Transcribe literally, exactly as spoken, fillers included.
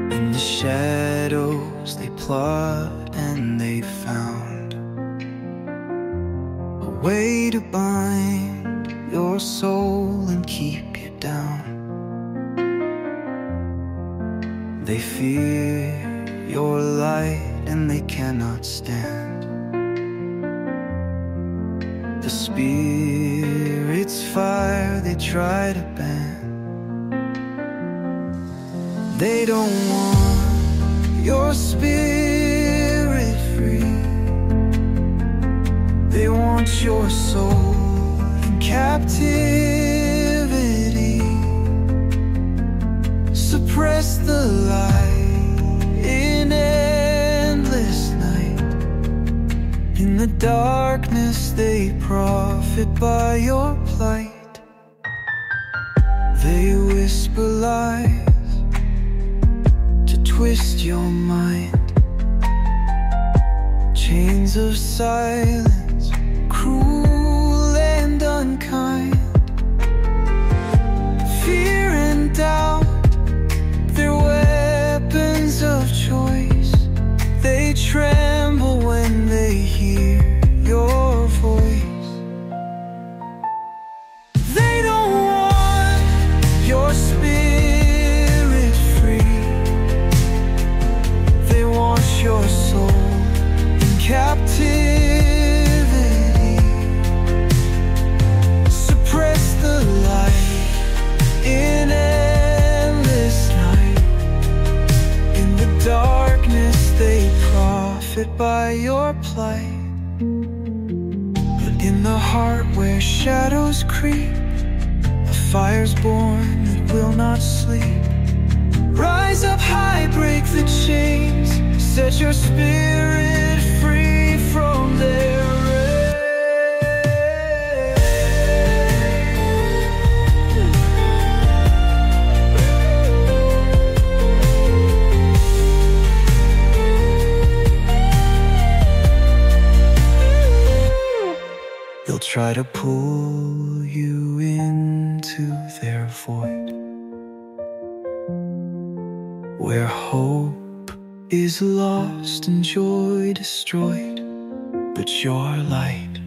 In the shadows they plot and they found a way to bind your soul and keep you down. They fear your light and they cannot stand the spirit's fire they try to ban. They don't want your spirit free. They want your soul in captivity. Suppress the light in endless night. In the darkness they profit by your plight. They whisper lies to twist your mind. Chains of silence, cruel and unkind. Fear and doubt, they're weapons of choice. They tremble when they hear your voice. They don't want your spirit free. They want your soul in captivity. Suppress the light in endless night. In the darkness they profit by your plight. But in the heart where shadows creep, a fire's born that will not sleep. Rise up high, break the chains, set your spirit free from their they'll try to pull you into their void, where hope is lost and joy destroyed. But your light